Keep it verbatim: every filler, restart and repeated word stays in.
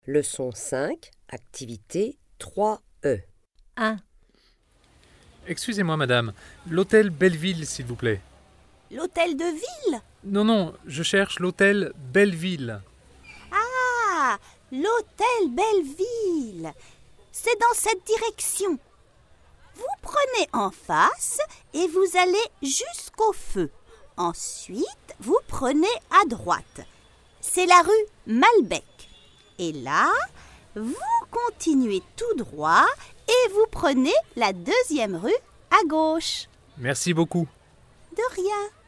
Leçon cinq, activité trois E. un. Excusez-moi, madame. L'hôtel Belleville, s'il vous plaît. L'hôtel de ville? Non, non, je cherche l'hôtel Belleville. Ah, l'hôtel Belleville. C'est dans cette direction. Vous prenez en face et vous allez jusqu'au feu. Ensuite, vous prenez à droite. C'est la rue Malbec. Et là, vous continuez tout droit et vous prenez la deuxième rue à gauche. Merci beaucoup. De rien.